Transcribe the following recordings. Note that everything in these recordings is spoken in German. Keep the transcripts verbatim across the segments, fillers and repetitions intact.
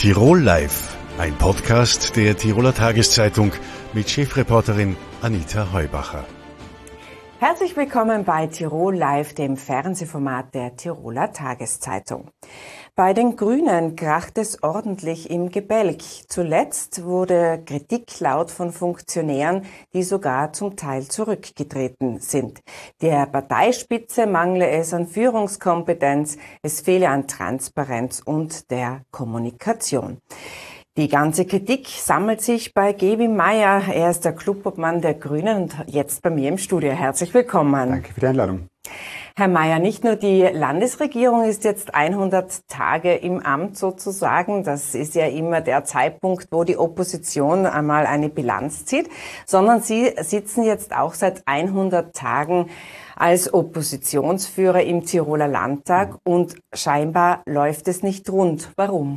Tirol Live, ein Podcast der Tiroler Tageszeitung mit Chefreporterin Anita Heubacher. Herzlich willkommen bei Tirol Live, dem Fernsehformat der Tiroler Tageszeitung. Bei den Grünen kracht es ordentlich im Gebälk. Zuletzt wurde Kritik laut von Funktionären, die sogar zum Teil zurückgetreten sind. Der Parteispitze mangle es an Führungskompetenz, es fehle an Transparenz und der Kommunikation. Die ganze Kritik sammelt sich bei Gevi Meier. Er ist der Clubobmann der Grünen und jetzt bei mir im Studio. Herzlich willkommen. Danke für die Einladung. Herr Meier, nicht nur die Landesregierung ist jetzt hundert Tage im Amt sozusagen. Das ist ja immer der Zeitpunkt, wo die Opposition einmal eine Bilanz zieht, sondern Sie sitzen jetzt auch seit hundert Tagen als Oppositionsführer im Tiroler Landtag und scheinbar läuft es nicht rund. Warum?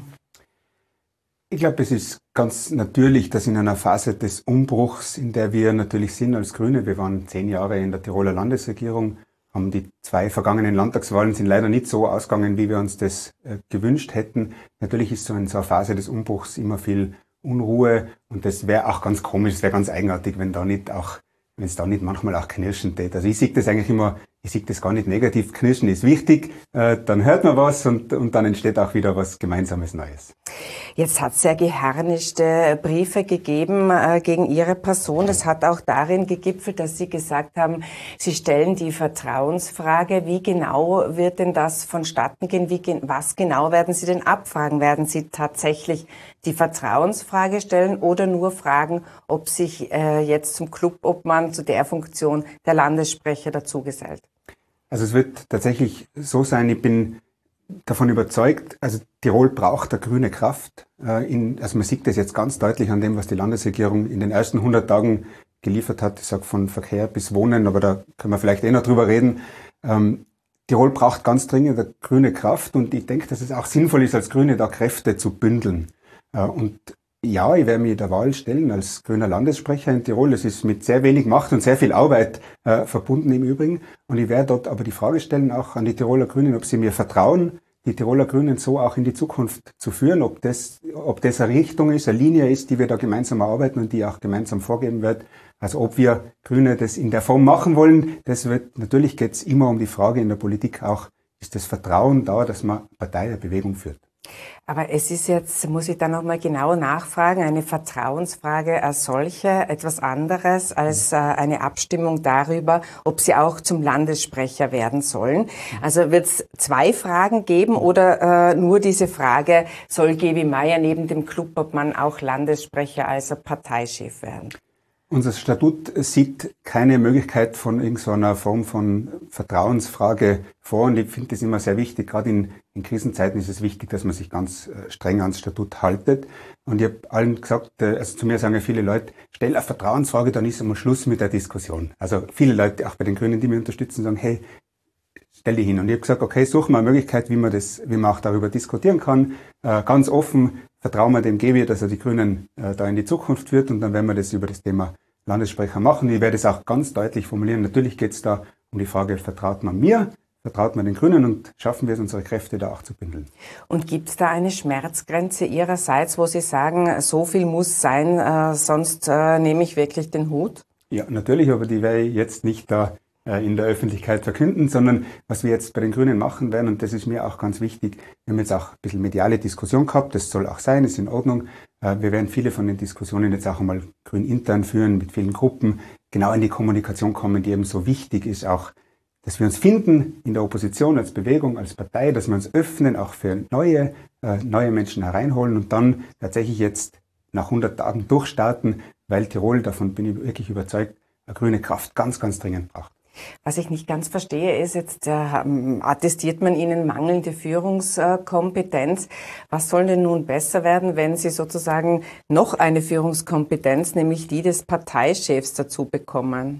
Ich glaube, es ist ganz natürlich, dass in einer Phase des Umbruchs, in der wir natürlich sind als Grüne, wir waren zehn Jahre in der Tiroler Landesregierung, haben die zwei vergangenen Landtagswahlen sind leider nicht so ausgegangen, wie wir uns das äh, gewünscht hätten. Natürlich ist so in so einer Phase des Umbruchs immer viel Unruhe und das wäre auch ganz komisch, es wäre ganz eigenartig, wenn da nicht auch, wenn es da nicht manchmal auch knirschen tät. Also ich sehe das eigentlich immer, ich sehe das gar nicht negativ. Knirschen ist wichtig, äh, dann hört man was und, und dann entsteht auch wieder was Gemeinsames Neues. Jetzt hat es sehr geharnischte Briefe gegeben äh, gegen Ihre Person. Das hat auch darin gegipfelt, dass Sie gesagt haben, Sie stellen die Vertrauensfrage. Wie genau wird denn das vonstatten gehen? Wie, was genau werden Sie denn abfragen? Werden Sie tatsächlich die Vertrauensfrage stellen oder nur fragen, ob sich äh, jetzt zum Clubobmann, zu der Funktion der Landessprecher dazugesellt? Also es wird tatsächlich so sein, ich bin davon überzeugt, also Tirol braucht eine grüne Kraft. Äh, in, also man sieht das jetzt ganz deutlich an dem, was die Landesregierung in den ersten hundert Tagen geliefert hat. Ich sage von Verkehr bis Wohnen, aber da können wir vielleicht eh noch drüber reden. Ähm, Tirol braucht ganz dringend eine grüne Kraft und ich denke, dass es auch sinnvoll ist, als Grüne da Kräfte zu bündeln. Äh, und ja, ich werde mich der Wahl stellen als grüner Landessprecher in Tirol. Das ist mit sehr wenig Macht und sehr viel Arbeit äh, verbunden im Übrigen. Und ich werde dort aber die Frage stellen, auch an die Tiroler Grünen, ob sie mir vertrauen, die Tiroler Grünen so auch in die Zukunft zu führen, ob das, ob das eine Richtung ist, eine Linie ist, die wir da gemeinsam erarbeiten und die auch gemeinsam vorgeben wird. Also ob wir Grüne das in der Form machen wollen, das wird, natürlich geht es immer um die Frage in der Politik auch, ist das Vertrauen da, dass man Partei, eine Bewegung führt. Aber es ist jetzt, muss ich da nochmal genau nachfragen, eine Vertrauensfrage als solche, etwas anderes als äh, eine Abstimmung darüber, ob Sie auch zum Landessprecher werden sollen. Also wird es zwei Fragen geben oder äh, nur diese Frage, soll Gevi Meier neben dem Clubobmann auch Landessprecher, also Parteichef werden? Unser Statut sieht keine Möglichkeit von irgendeiner Form von Vertrauensfrage vor und ich finde das immer sehr wichtig. Gerade in, in Krisenzeiten ist es wichtig, dass man sich ganz äh, streng ans Statut haltet. Und ich habe allen gesagt, äh, also zu mir sagen ja viele Leute, stell eine Vertrauensfrage, dann ist einmal Schluss mit der Diskussion. Also viele Leute, auch bei den Grünen, die mich unterstützen, sagen, hey, stell die hin. Und ich habe gesagt, okay, suchen wir eine Möglichkeit, wie man das, wie man auch darüber diskutieren kann, äh, ganz offen. Vertrauen wir dem Gevi, dass er die Grünen äh, da in die Zukunft führt und dann werden wir das über das Thema Landessprecher machen. Ich werde es auch ganz deutlich formulieren. Natürlich geht es da um die Frage, vertraut man mir, vertraut man den Grünen und schaffen wir es, unsere Kräfte da auch zu bündeln. Und gibt es da eine Schmerzgrenze Ihrerseits, wo Sie sagen, so viel muss sein, äh, sonst äh, nehme ich wirklich den Hut? Ja, natürlich, aber die werde ich jetzt nicht da in der Öffentlichkeit verkünden, sondern was wir jetzt bei den Grünen machen werden, und das ist mir auch ganz wichtig, wir haben jetzt auch ein bisschen mediale Diskussion gehabt, das soll auch sein, ist in Ordnung. Wir werden viele von den Diskussionen jetzt auch einmal grün intern führen, mit vielen Gruppen, genau in die Kommunikation kommen, die eben so wichtig ist, auch, dass wir uns finden in der Opposition als Bewegung, als Partei, dass wir uns öffnen, auch für neue, neue Menschen hereinholen und dann tatsächlich jetzt nach hundert Tagen durchstarten, weil Tirol, davon bin ich wirklich überzeugt, eine grüne Kraft ganz, ganz dringend braucht. Was ich nicht ganz verstehe, ist, jetzt äh, attestiert man Ihnen mangelnde Führungskompetenz. Was soll denn nun besser werden, wenn Sie sozusagen noch eine Führungskompetenz, nämlich die des Parteichefs, dazu bekommen?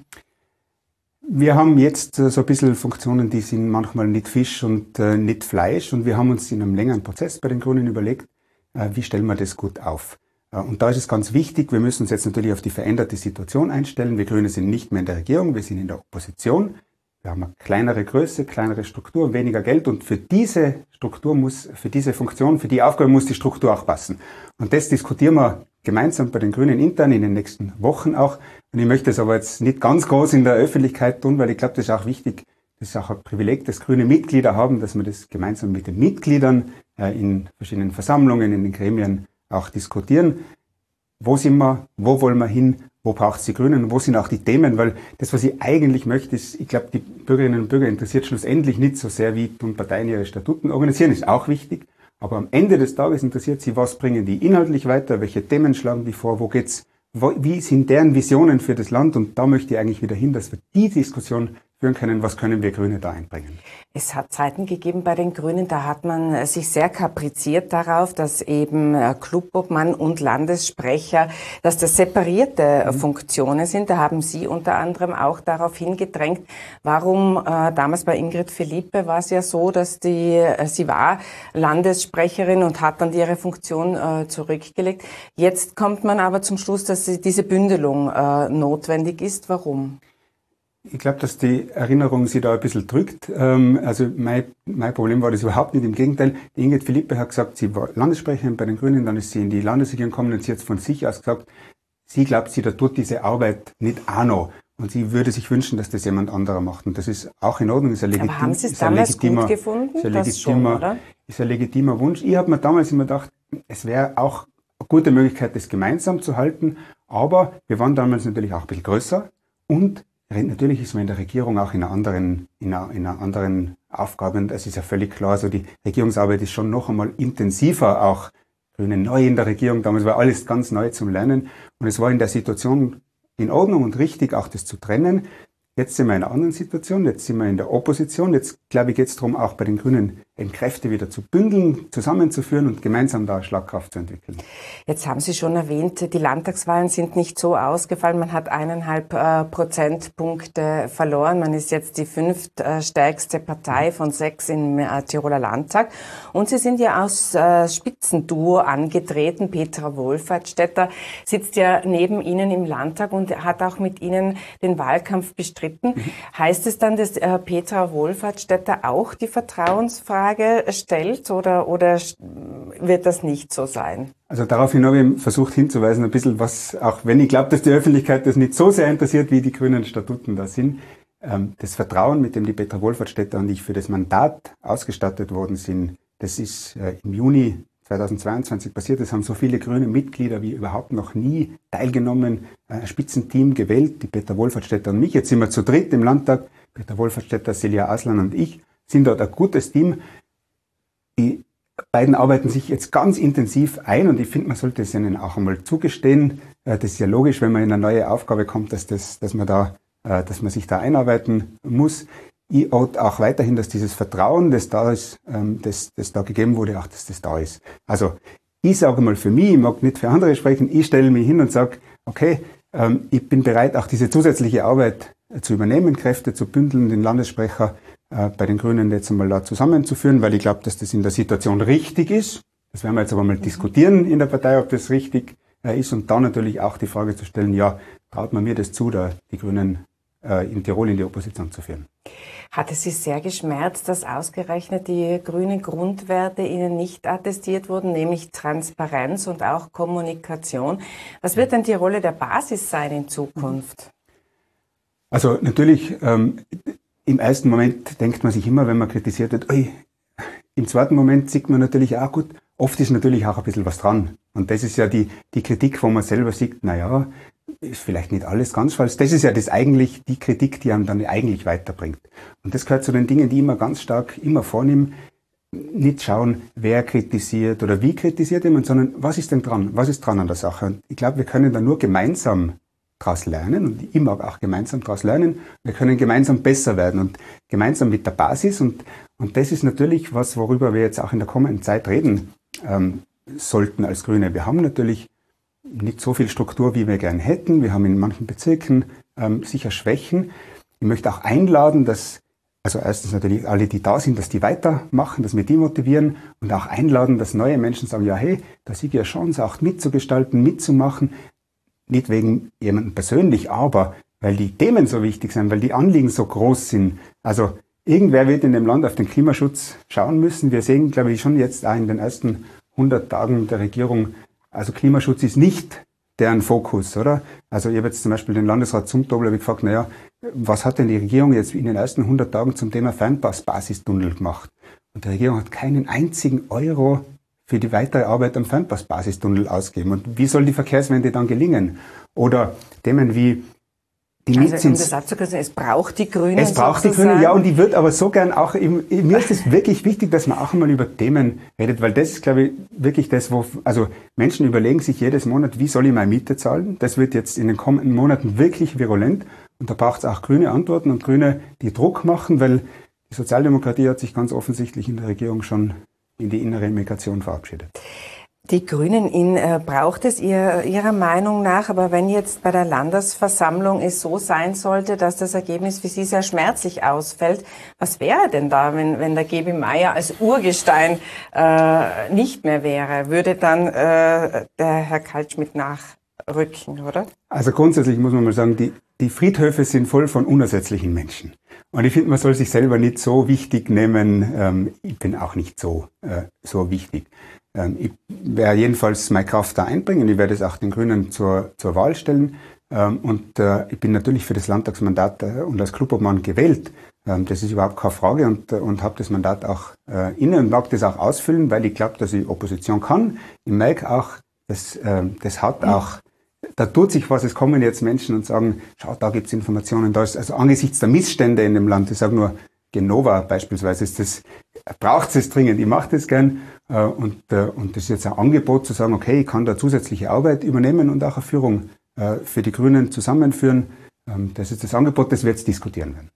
Wir haben jetzt so ein bisschen Funktionen, die sind manchmal nicht Fisch und äh, nicht Fleisch. Und wir haben uns in einem längeren Prozess bei den Grünen überlegt, äh, wie stellen wir das gut auf. Und da ist es ganz wichtig, wir müssen uns jetzt natürlich auf die veränderte Situation einstellen. Wir Grüne sind nicht mehr in der Regierung, wir sind in der Opposition. Wir haben eine kleinere Größe, kleinere Struktur, weniger Geld und für diese Struktur muss, für diese Funktion, für die Aufgabe muss die Struktur auch passen. Und das diskutieren wir gemeinsam bei den Grünen intern in den nächsten Wochen auch. Und ich möchte es aber jetzt nicht ganz groß in der Öffentlichkeit tun, weil ich glaube, das ist auch wichtig. Das ist auch ein Privileg, das grüne Mitglieder haben, dass wir das gemeinsam mit den Mitgliedern äh, in verschiedenen Versammlungen, in den Gremien auch diskutieren. Wo sind wir? Wo wollen wir hin? Wo braucht es die Grünen? Wo sind auch die Themen? Weil das, was ich eigentlich möchte, ist, ich glaube, die Bürgerinnen und Bürger interessiert schlussendlich nicht so sehr, wie tun Parteien ihre Statuten organisieren, ist auch wichtig. Aber am Ende des Tages interessiert sie, was bringen die inhaltlich weiter, welche Themen schlagen die vor, wo geht's, wo, wie sind deren Visionen für das Land? Und da möchte ich eigentlich wieder hin, dass wir die Diskussion führen können, was können wir Grüne da einbringen. Es hat Zeiten gegeben bei den Grünen, da hat man sich sehr kapriziert darauf, dass eben Clubobmann und Landessprecher, dass das separierte mhm. Funktionen sind. Da haben Sie unter anderem auch darauf hingedrängt, warum äh, damals bei Ingrid Philippe war es ja so, dass die, äh, sie war Landessprecherin und hat dann ihre Funktion äh, zurückgelegt. Jetzt kommt man aber zum Schluss, dass diese Bündelung äh, notwendig ist. Warum? Ich glaube, dass die Erinnerung sie da ein bisschen drückt. Also mein, mein Problem war das überhaupt nicht. Im Gegenteil, die Ingrid Philippe hat gesagt, sie war Landessprecherin bei den Grünen, dann ist sie in die Landesregierung gekommen und sie hat von sich aus gesagt, sie glaubt, sie da tut diese Arbeit nicht auch noch. Und sie würde sich wünschen, dass das jemand anderer macht. Und das ist auch in Ordnung. Ist ein legitim, Aber haben Sie es damals gut gefunden? Ist ein das schon, oder? Ist ein legitimer Wunsch. Ich habe mir damals immer gedacht, es wäre auch eine gute Möglichkeit, das gemeinsam zu halten. Aber wir waren damals natürlich auch ein bisschen größer und natürlich ist man in der Regierung auch in einer anderen, in einer, in einer anderen Aufgabe und es ist ja völlig klar, also die Regierungsarbeit ist schon noch einmal intensiver, auch Grüne neu in der Regierung, damals war alles ganz neu zum Lernen und es war in der Situation in Ordnung und richtig, auch das zu trennen. Jetzt sind wir in einer anderen Situation, jetzt sind wir in der Opposition, jetzt glaube ich geht es darum, auch bei den Grünen eben Kräfte wieder zu bündeln, zusammenzuführen und gemeinsam da Schlagkraft zu entwickeln. Jetzt haben Sie schon erwähnt, die Landtagswahlen sind nicht so ausgefallen, man hat eineinhalb äh, Prozentpunkte verloren, man ist jetzt die fünftstärkste Partei von sechs im äh, Tiroler Landtag und Sie sind ja aus äh, Spitzenduo angetreten, Petra Wohlfahrtsstädter sitzt ja neben Ihnen im Landtag und hat auch mit Ihnen den Wahlkampf bestritten. Mhm. Heißt es dann, dass äh, Petra Wohlfahrtsstädter auch die Vertrauensfrage stellt oder, oder wird das nicht so sein? Also daraufhin habe ich versucht hinzuweisen, ein bisschen was, auch wenn ich glaube, dass die Öffentlichkeit das nicht so sehr interessiert, wie die grünen Statuten da sind. Ähm, das Vertrauen, mit dem die Petra Wohlfahrtsstädter und ich für das Mandat ausgestattet worden sind, das ist äh, im Juni zweitausendzweiundzwanzig passiert. Es haben so viele grüne Mitglieder wie überhaupt noch nie teilgenommen, ein Spitzenteam gewählt, die Petra Wohlfahrtsstädter und mich. Jetzt sind wir zu dritt im Landtag, Petra Wohlfahrtsstädter, Silja Aslan und ich, sind dort ein gutes Team. Die beiden arbeiten sich jetzt ganz intensiv ein und ich finde, man sollte es ihnen auch einmal zugestehen. Das ist ja logisch, wenn man in eine neue Aufgabe kommt, dass, das, dass, man, da, dass man sich da einarbeiten muss. Ich oute auch weiterhin, dass dieses Vertrauen, das da ist, das, das da gegeben wurde, auch dass das da ist. Also ich sage mal für mich, ich mag nicht für andere sprechen, ich stelle mich hin und sage, okay, ich bin bereit, auch diese zusätzliche Arbeit zu übernehmen, Kräfte zu bündeln, den Landessprecher äh, bei den Grünen jetzt einmal da zusammenzuführen, weil ich glaube, dass das in der Situation richtig ist. Das werden wir jetzt aber mal mhm. diskutieren in der Partei, ob das richtig äh, ist und dann natürlich auch die Frage zu stellen, ja, traut man mir das zu, da die Grünen äh, in Tirol in die Opposition zu führen. Hat es Sie sehr geschmerzt, dass ausgerechnet die grünen Grundwerte Ihnen nicht attestiert wurden, nämlich Transparenz und auch Kommunikation? Was wird denn die Rolle der Basis sein in Zukunft? Also natürlich, ähm, im ersten Moment denkt man sich immer, wenn man kritisiert wird, oi, im zweiten Moment sieht man natürlich auch gut, oft ist natürlich auch ein bisschen was dran. Und das ist ja die, die Kritik, wo man selber sieht, naja, ist vielleicht nicht alles ganz falsch. Das ist ja das eigentlich, die Kritik, die einem dann eigentlich weiterbringt. Und das gehört zu den Dingen, die ich immer ganz stark immer vornehme. Nicht schauen, wer kritisiert oder wie kritisiert jemand, sondern was ist denn dran? Was ist dran an der Sache? Und ich glaube, wir können da nur gemeinsam daraus lernen und ich mag auch gemeinsam daraus lernen. Wir können gemeinsam besser werden und gemeinsam mit der Basis und, und das ist natürlich was, worüber wir jetzt auch in der kommenden Zeit reden ähm, sollten als Grüne. Wir haben natürlich nicht so viel Struktur, wie wir gern hätten. Wir haben in manchen Bezirken ähm, sicher Schwächen. Ich möchte auch einladen, dass, also erstens natürlich alle, die da sind, dass die weitermachen, dass wir die motivieren und auch einladen, dass neue Menschen sagen, ja hey, da sehe ich eine Chance, auch mitzugestalten, mitzumachen. Nicht wegen jemandem persönlich, aber weil die Themen so wichtig sind, weil die Anliegen so groß sind. Also irgendwer wird in dem Land auf den Klimaschutz schauen müssen. Wir sehen, glaube ich, schon jetzt auch in den ersten hundert Tagen der Regierung, also Klimaschutz ist nicht deren Fokus, oder? Also ich habe jetzt zum Beispiel den Landesrat Zumtobel gefragt, naja, was hat denn die Regierung jetzt in den ersten hundert Tagen zum Thema Fernpass-Basistunnel gemacht? Und die Regierung hat keinen einzigen Euro für die weitere Arbeit am Fernpass-Basistunnel ausgeben. Und wie soll die Verkehrswende dann gelingen? Oder Themen wie die also, um Mietzins... das abzukürzen, es braucht die Grünen Es braucht die Grünen, ja, und ich würde aber so gern auch, mir ist es wirklich wichtig, dass man auch einmal über Themen redet, weil das ist, glaube ich, wirklich das, wo, also Menschen überlegen sich jedes Monat, wie soll ich meine Miete zahlen? Das wird jetzt in den kommenden Monaten wirklich virulent und da braucht es auch grüne Antworten und Grüne, die Druck machen, weil die Sozialdemokratie hat sich ganz offensichtlich in der Regierung schon in die innere Migration verabschiedet. Die Grünen in, äh, braucht es ihr, Ihrer Meinung nach, aber wenn jetzt bei der Landesversammlung es so sein sollte, dass das Ergebnis für Sie sehr schmerzlich ausfällt, was wäre denn da, wenn, wenn der G B Meier als Urgestein äh, nicht mehr wäre? Würde dann äh, der Herr Kaltschmidt nachrücken, oder? Also grundsätzlich muss man mal sagen, die, die Friedhöfe sind voll von unersetzlichen Menschen. Und ich finde, man soll sich selber nicht so wichtig nehmen. Ähm, ich bin auch nicht so, äh, so wichtig. Ich werde jedenfalls meine Kraft da einbringen. Ich werde es auch den Grünen zur, zur Wahl stellen. Und ich bin natürlich für das Landtagsmandat und als Clubobmann gewählt. Das ist überhaupt keine Frage und, und habe das Mandat auch inne und mag das auch ausfüllen, weil ich glaube, dass ich Opposition kann. Ich merke auch, dass das hat auch, da tut sich was. Es kommen jetzt Menschen und sagen, schau, da gibt es Informationen. Da ist, also angesichts der Missstände in dem Land, ich sage nur, Genova beispielsweise, ist das, braucht es dringend. Ich mache das gern äh, und, äh, und das ist jetzt ein Angebot zu sagen, okay, ich kann da zusätzliche Arbeit übernehmen und auch eine Führung äh, für die Grünen zusammenführen. Ähm, das ist das Angebot, das wir jetzt diskutieren werden.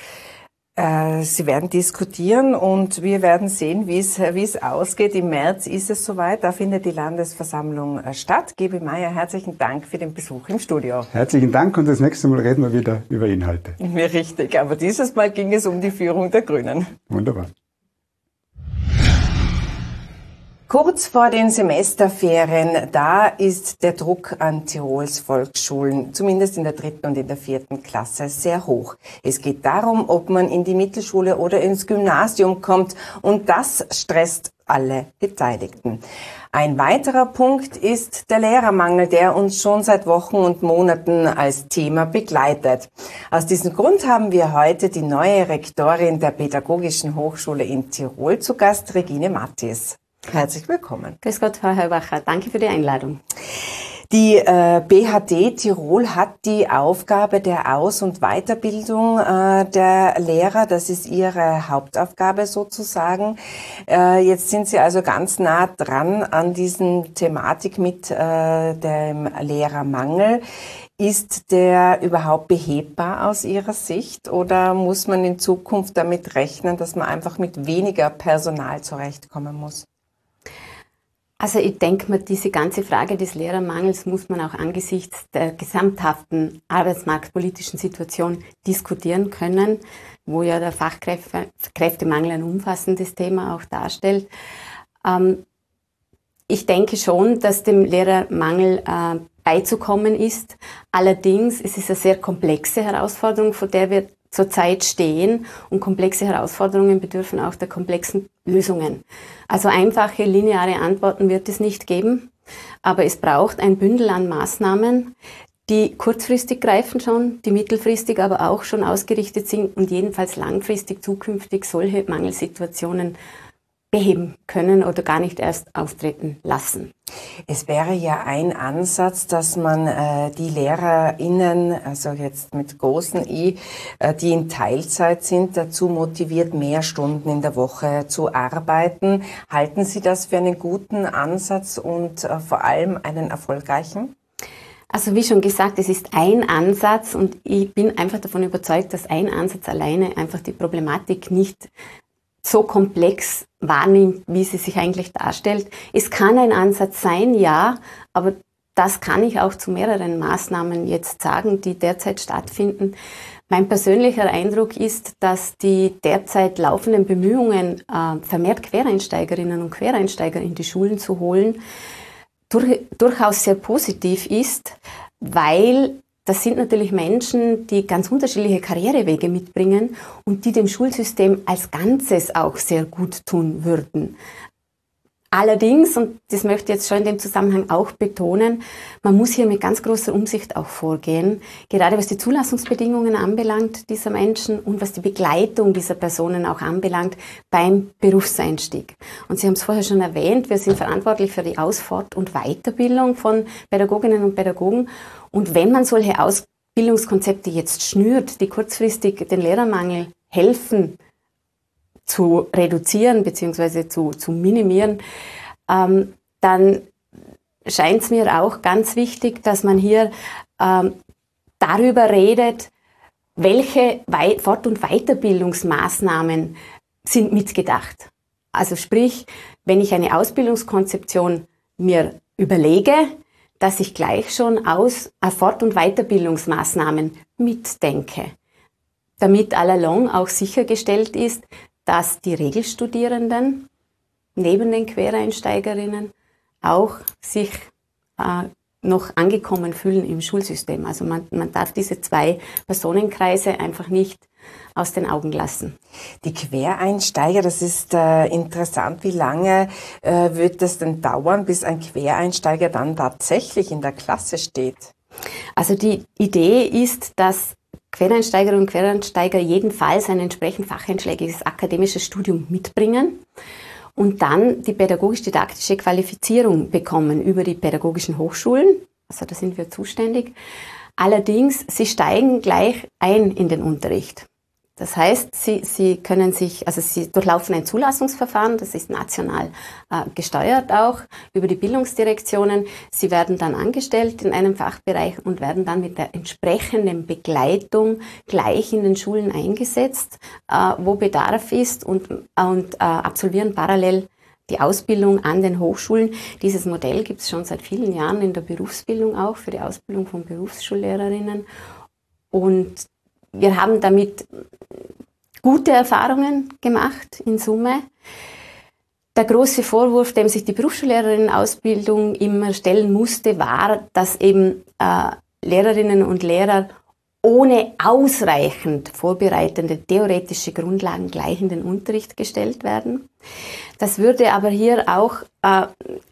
Äh, Sie werden diskutieren und wir werden sehen, wie es, wie es ausgeht. Im März ist es soweit, da findet die Landesversammlung statt. G B Meier, herzlichen Dank für den Besuch im Studio. Herzlichen Dank und das nächste Mal reden wir wieder über Inhalte. Mir richtig, aber dieses Mal ging es um die Führung der Grünen. Wunderbar. Kurz vor den Semesterferien, da ist der Druck an Tirols Volksschulen, zumindest in der dritten und in der vierten Klasse, sehr hoch. Es geht darum, ob man in die Mittelschule oder ins Gymnasium kommt und das stresst alle Beteiligten. Ein weiterer Punkt ist der Lehrermangel, der uns schon seit Wochen und Monaten als Thema begleitet. Aus diesem Grund haben wir heute die neue Rektorin der Pädagogischen Hochschule in Tirol zu Gast, Regine Mattis. Herzlich willkommen. Grüß Gott, Frau Heubacher. Danke für die Einladung. Die äh, B H D Tirol hat die Aufgabe der Aus- und Weiterbildung äh, der Lehrer. Das ist ihre Hauptaufgabe sozusagen. Äh, jetzt sind Sie also ganz nah dran an diesen Thematik mit äh, dem Lehrermangel. Ist der überhaupt behebbar aus Ihrer Sicht oder muss man in Zukunft damit rechnen, dass man einfach mit weniger Personal zurechtkommen muss? Also ich denke mir, diese ganze Frage des Lehrermangels muss man auch angesichts der gesamthaften arbeitsmarktpolitischen Situation diskutieren können, wo ja der Fachkräftemangel ein umfassendes Thema auch darstellt. Ähm, ich denke schon, dass dem Lehrermangel äh, beizukommen ist. Allerdings es ist es eine sehr komplexe Herausforderung, vor der wir zurzeit stehen und komplexe Herausforderungen bedürfen auch der komplexen Lösungen. Also einfache, lineare Antworten wird es nicht geben, aber es braucht ein Bündel an Maßnahmen, die kurzfristig greifen schon, die mittelfristig aber auch schon ausgerichtet sind und jedenfalls langfristig zukünftig solche Mangelsituationen beheben können oder gar nicht erst auftreten lassen. Es wäre ja ein Ansatz, dass man äh, die LehrerInnen, also jetzt mit großen I, äh, die in Teilzeit sind, dazu motiviert, mehr Stunden in der Woche zu arbeiten. Halten Sie das für einen guten Ansatz und äh, vor allem einen erfolgreichen? Also wie schon gesagt, es ist ein Ansatz und ich bin einfach davon überzeugt, dass ein Ansatz alleine einfach die Problematik nicht so komplex wahrnimmt, wie sie sich eigentlich darstellt. Es kann ein Ansatz sein, ja, aber das kann ich auch zu mehreren Maßnahmen jetzt sagen, die derzeit stattfinden. Mein persönlicher Eindruck ist, dass die derzeit laufenden Bemühungen, äh, vermehrt Quereinsteigerinnen und Quereinsteiger in die Schulen zu holen, durch, durchaus sehr positiv ist, weil das sind natürlich Menschen, die ganz unterschiedliche Karrierewege mitbringen und die dem Schulsystem als Ganzes auch sehr gut tun würden. Allerdings, und das möchte ich jetzt schon in dem Zusammenhang auch betonen, man muss hier mit ganz großer Umsicht auch vorgehen, gerade was die Zulassungsbedingungen anbelangt dieser Menschen und was die Begleitung dieser Personen auch anbelangt beim Berufseinstieg. Und Sie haben es vorher schon erwähnt, wir sind verantwortlich für die Aus-, Fort- und Weiterbildung von Pädagoginnen und Pädagogen. Und wenn man solche Ausbildungskonzepte jetzt schnürt, die kurzfristig den Lehrermangel helfen, zu reduzieren bzw. zu, zu minimieren, ähm, dann scheint es mir auch ganz wichtig, dass man hier ähm, darüber redet, welche Wei- Fort- und Weiterbildungsmaßnahmen sind mitgedacht. Also sprich, wenn ich eine Ausbildungskonzeption mir überlege, dass ich gleich schon aus äh, Fort- und Weiterbildungsmaßnahmen mitdenke, damit allalong auch sichergestellt ist, dass die Regelstudierenden neben den Quereinsteigerinnen auch sich äh, noch angekommen fühlen im Schulsystem. Also man, man darf diese zwei Personenkreise einfach nicht aus den Augen lassen. Die Quereinsteiger, das ist äh, interessant. Wie lange äh, wird es denn dauern, bis ein Quereinsteiger dann tatsächlich in der Klasse steht? Also die Idee ist, dass Quereinsteigerinnen und Quereinsteiger jedenfalls ein entsprechend facheinschlägiges akademisches Studium mitbringen und dann die pädagogisch-didaktische Qualifizierung bekommen über die pädagogischen Hochschulen. Also da sind wir zuständig. Allerdings, sie steigen gleich ein in den Unterricht. Das heißt, sie, sie können sich, also sie durchlaufen ein Zulassungsverfahren, das ist national äh, gesteuert auch über die Bildungsdirektionen. Sie werden dann angestellt in einem Fachbereich und werden dann mit der entsprechenden Begleitung gleich in den Schulen eingesetzt, äh, wo Bedarf ist und, und äh, absolvieren parallel die Ausbildung an den Hochschulen. Dieses Modell gibt es schon seit vielen Jahren in der Berufsbildung auch, für die Ausbildung von Berufsschullehrerinnen. Und wir haben damit gute Erfahrungen gemacht in Summe. Der große Vorwurf, dem sich die Berufsschullehrerinnenausbildung immer stellen musste, war, dass eben äh, Lehrerinnen und Lehrer ohne ausreichend vorbereitende theoretische Grundlagen gleich in den Unterricht gestellt werden. Das würde aber hier auch äh,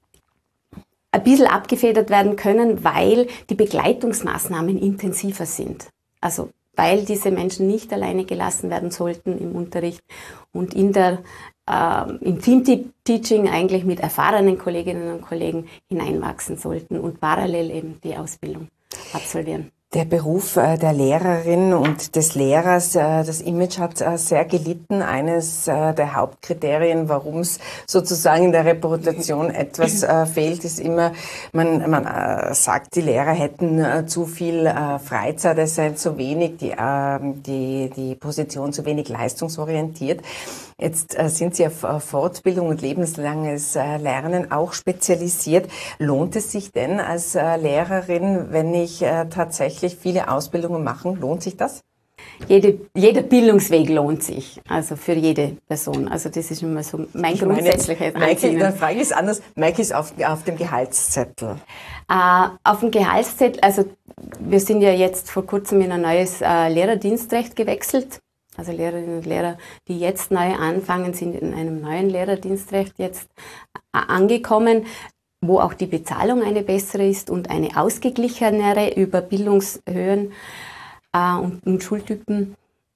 ein bisschen abgefedert werden können, weil die Begleitungsmaßnahmen intensiver sind. Also weil diese Menschen nicht alleine gelassen werden sollten im Unterricht und in der, äh, im Team-Teaching eigentlich mit erfahrenen Kolleginnen und Kollegen hineinwachsen sollten und parallel eben die Ausbildung absolvieren. Der Beruf der Lehrerin und des Lehrers, das Image hat sehr gelitten. Eines der Hauptkriterien, warum es sozusagen in der Reputation etwas fehlt, ist immer, man, man sagt, die Lehrer hätten zu viel Freizeit, es sei zu wenig, die, die, die Position zu wenig leistungsorientiert. Jetzt sind Sie auf Fortbildung und lebenslanges Lernen auch spezialisiert. Lohnt es sich denn als Lehrerin, wenn ich tatsächlich viele Ausbildungen mache? Lohnt sich das? Jede, jeder Bildungsweg lohnt sich, also für jede Person. Also das ist immer so mein ich grundsätzliches Ansinnen. Dann frage ich es anders. Mike ist auf, auf dem Gehaltszettel. Äh, auf dem Gehaltszettel, also wir sind ja jetzt vor kurzem in ein neues äh, Lehrerdienstrecht gewechselt. Also Lehrerinnen und Lehrer, die jetzt neu anfangen, sind in einem neuen Lehrerdienstrecht jetzt angekommen, wo auch die Bezahlung eine bessere ist und eine ausgeglichenere über Bildungshöhen äh, und, und Schultypen.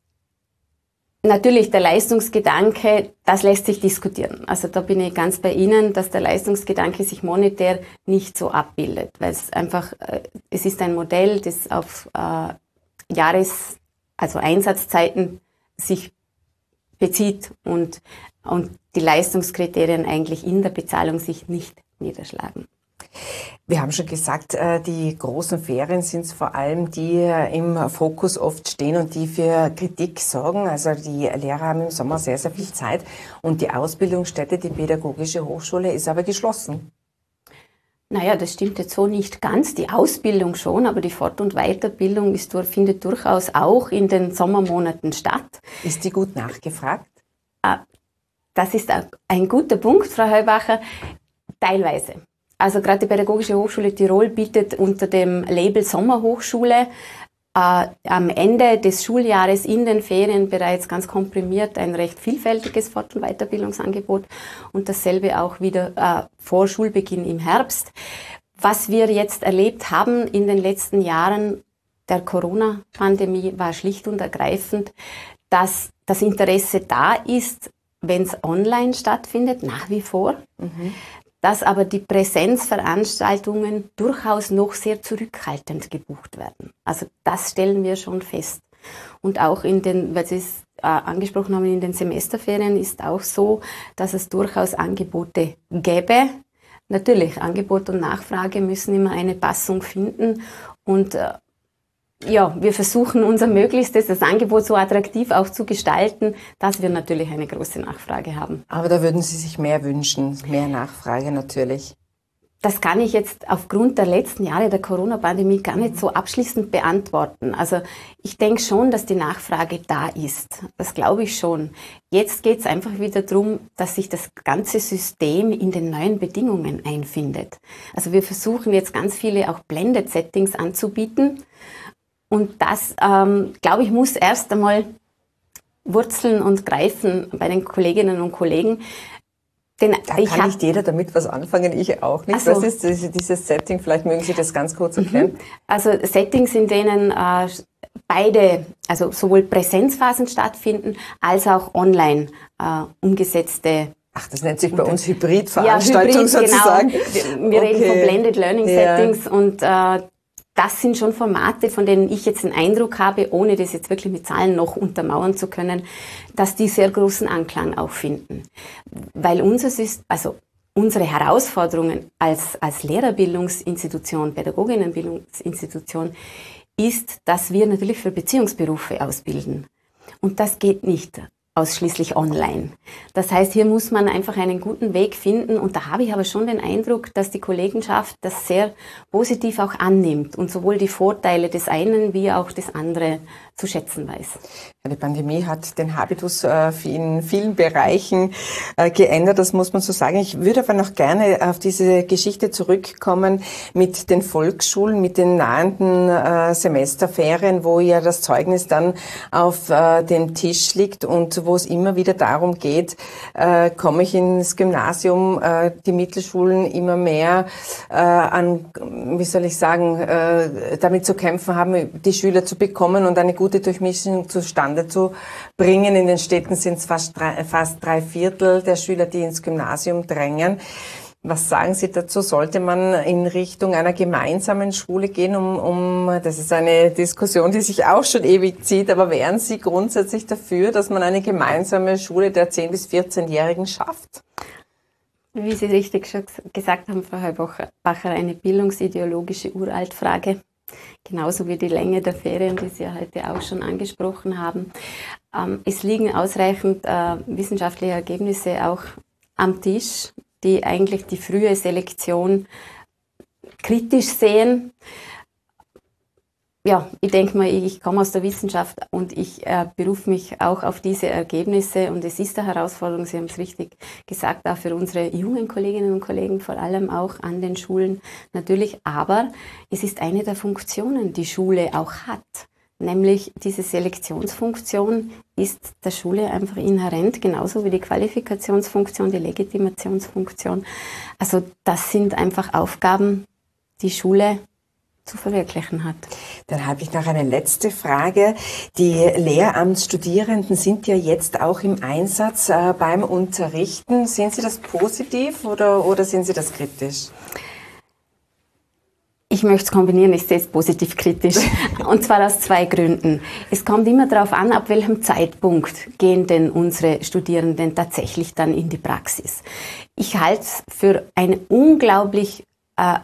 Natürlich der Leistungsgedanke, das lässt sich diskutieren. Also da bin ich ganz bei Ihnen, dass der Leistungsgedanke sich monetär nicht so abbildet, weil es einfach, äh, es ist ein Modell, das auf äh, Jahres, also Einsatzzeiten sich bezieht und, und die Leistungskriterien eigentlich in der Bezahlung sich nicht niederschlagen. Wir haben schon gesagt, die großen Ferien sind es vor allem, die im Fokus oft stehen und die für Kritik sorgen. Also die Lehrer haben im Sommer sehr, sehr viel Zeit und die Ausbildungsstätte, die Pädagogische Hochschule, ist aber geschlossen. Naja, das stimmt jetzt so nicht ganz. Die Ausbildung schon, aber die Fort- und Weiterbildung ist, findet durchaus auch in den Sommermonaten statt. Ist die gut nachgefragt? Das ist ein guter Punkt, Frau Heubacher. Teilweise. also gerade die Pädagogische Hochschule Tirol bietet unter dem Label Sommerhochschule äh, am Ende des Schuljahres in den Ferien bereits ganz komprimiert ein recht vielfältiges Fort- und Weiterbildungsangebot und dasselbe auch wieder äh, vor Schulbeginn im Herbst. Was wir jetzt erlebt haben in den letzten Jahren der Corona-Pandemie war schlicht und ergreifend, dass das Interesse da ist, wenn es online stattfindet, nach wie vor, mhm. dass aber die Präsenzveranstaltungen durchaus noch sehr zurückhaltend gebucht werden. Also das stellen wir schon fest. Und auch in den, weil Sie es äh, angesprochen haben, in den Semesterferien ist auch so, dass es durchaus Angebote gäbe. Natürlich, Angebot und Nachfrage müssen immer eine Passung finden und äh, ja, wir versuchen unser Möglichstes, das Angebot so attraktiv auch zu gestalten, dass wir natürlich eine große Nachfrage haben. Aber da würden Sie sich mehr wünschen, mehr Nachfrage natürlich. Das kann ich jetzt aufgrund der letzten Jahre der Corona-Pandemie gar nicht so abschließend beantworten. Also ich denke schon, dass die Nachfrage da ist. Das glaube ich schon. Jetzt geht es einfach wieder darum, dass sich das ganze System in den neuen Bedingungen einfindet. Also wir versuchen jetzt ganz viele auch Blended Settings anzubieten. Und das, ähm, glaube ich, muss erst einmal wurzeln und greifen bei den Kolleginnen und Kollegen. Denn da ich kann nicht jeder damit was anfangen, ich auch nicht. Also, was ist diese, dieses Setting? Vielleicht mögen Sie das ganz kurz erklären. Also Settings, in denen äh, beide, also sowohl Präsenzphasen stattfinden, als auch online äh, umgesetzte. Ach, das nennt sich bei uns Hybridveranstaltung ja, Hybrid, sozusagen. Genau. Wir okay. reden von Blended Learning ja. Settings und äh, das sind schon Formate, von denen ich jetzt den Eindruck habe, ohne das jetzt wirklich mit Zahlen noch untermauern zu können, dass die sehr großen Anklang auch finden. Weil unseres ist, also unsere Herausforderungen als, als Lehrerbildungsinstitution, Pädagoginnenbildungsinstitution ist, dass wir natürlich für Beziehungsberufe ausbilden. Und das geht nicht ausschließlich online. Das heißt, hier muss man einfach einen guten Weg finden und da habe ich aber schon den Eindruck, dass die Kollegenschaft das sehr positiv auch annimmt und sowohl die Vorteile des einen wie auch des anderen zu schätzen weiß. Ja, die Pandemie hat den Habitus äh, in vielen Bereichen äh, geändert, das muss man so sagen. Ich würde aber noch gerne auf diese Geschichte zurückkommen mit den Volksschulen, mit den nahenden äh, Semesterferien, wo ja das Zeugnis dann auf äh, dem Tisch liegt und wo es immer wieder darum geht, äh, komme ich ins Gymnasium, äh, die Mittelschulen immer mehr äh, an, wie soll ich sagen, äh, damit zu kämpfen haben, die Schüler zu bekommen und eine gute Durchmischung zustande zu bringen. In den Städten sind es fast drei, fast drei Viertel der Schüler, die ins Gymnasium drängen. Was sagen Sie dazu? Sollte man in Richtung einer gemeinsamen Schule gehen, um, um, das ist eine Diskussion, die sich auch schon ewig zieht, aber wären Sie grundsätzlich dafür, dass man eine gemeinsame Schule der zehn- bis vierzehnjährigen schafft? Wie Sie richtig schon gesagt haben, Frau Heubacher, eine bildungsideologische Uraltfrage. Genauso wie die Länge der Ferien, die Sie ja heute auch schon angesprochen haben. Ähm, es liegen ausreichend äh, wissenschaftliche Ergebnisse auch am Tisch, die eigentlich die frühe Selektion kritisch sehen. Ja, ich denke mal, ich komme aus der Wissenschaft und ich äh, berufe mich auch auf diese Ergebnisse und es ist eine Herausforderung, Sie haben es richtig gesagt, auch für unsere jungen Kolleginnen und Kollegen, vor allem auch an den Schulen natürlich, aber es ist eine der Funktionen, die Schule auch hat, nämlich diese Selektionsfunktion ist der Schule einfach inhärent, genauso wie die Qualifikationsfunktion, die Legitimationsfunktion. Also das sind einfach Aufgaben, die Schule zu verwirklichen hat. Dann habe ich noch eine letzte Frage. Die Lehramtsstudierenden sind ja jetzt auch im Einsatz äh, beim Unterrichten. Sehen Sie das positiv oder, oder sehen Sie das kritisch? Ich möchte es kombinieren, ich sehe es positiv kritisch. Und zwar aus zwei Gründen. Es kommt immer darauf an, ab welchem Zeitpunkt gehen denn unsere Studierenden tatsächlich dann in die Praxis. Ich halte es für eine unglaublich äh,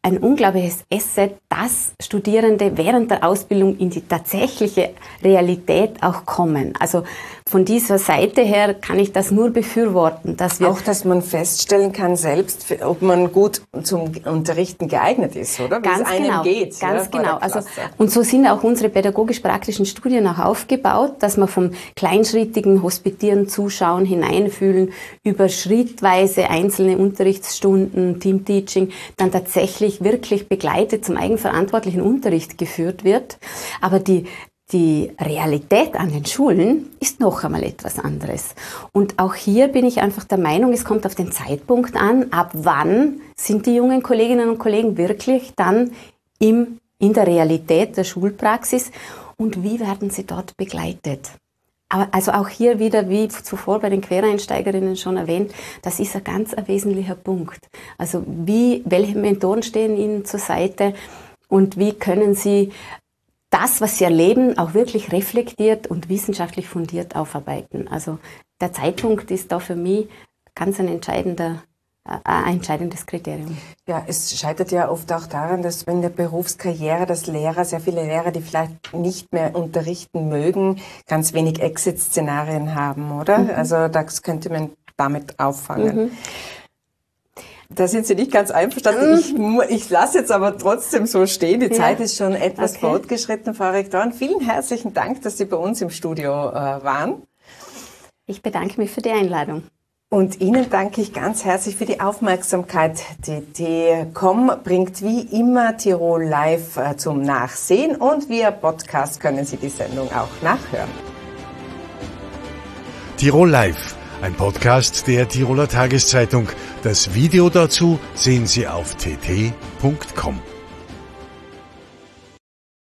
ein unglaubliches Asset, dass Studierende während der Ausbildung in die tatsächliche Realität auch kommen. Also von dieser Seite her kann ich das nur befürworten. Dass wir auch, dass man feststellen kann selbst, ob man gut zum Unterrichten geeignet ist, oder? Wie ganz es einem genau, geht. Ganz ja, genau. Also, und so sind auch unsere pädagogisch-praktischen Studien auch aufgebaut, dass man vom kleinschrittigen Hospitieren, Zuschauen, Hineinfühlen über schrittweise einzelne Unterrichtsstunden, Teamteaching, dann tatsächlich wirklich begleitet zum eigenverantwortlichen Unterricht geführt wird. Aber die Die Realität an den Schulen ist noch einmal etwas anderes. Und auch hier bin ich einfach der Meinung, es kommt auf den Zeitpunkt an, ab wann sind die jungen Kolleginnen und Kollegen wirklich dann im, in der Realität der Schulpraxis und wie werden sie dort begleitet. Aber also auch hier wieder, wie zuvor bei den Quereinsteigerinnen schon erwähnt, das ist ein ganz ein wesentlicher Punkt. Also wie, welche Mentoren stehen ihnen zur Seite und wie können sie das, was sie erleben, auch wirklich reflektiert und wissenschaftlich fundiert aufarbeiten. Also der Zeitpunkt ist da für mich ganz ein entscheidender, äh, ein entscheidendes Kriterium. Ja, es scheitert ja oft auch daran, dass in der Berufskarriere, dass Lehrer, sehr viele Lehrer, die vielleicht nicht mehr unterrichten mögen, ganz wenig Exit-Szenarien haben, oder? Mhm. Also das könnte man damit auffangen. Mhm. Da sind Sie nicht ganz einverstanden. Ich, ich lasse jetzt aber trotzdem so stehen. Die ja. Zeit ist schon etwas okay. fortgeschritten, Frau Rektorin. Vielen herzlichen Dank, dass Sie bei uns im Studio äh, waren. Ich bedanke mich für die Einladung. Und Ihnen danke ich ganz herzlich für die Aufmerksamkeit. Die T T Punkt com bringt wie immer Tirol Live äh, zum Nachsehen und via Podcast können Sie die Sendung auch nachhören. Tirol Live, ein Podcast der Tiroler Tageszeitung. Das Video dazu sehen Sie auf T T Punkt com.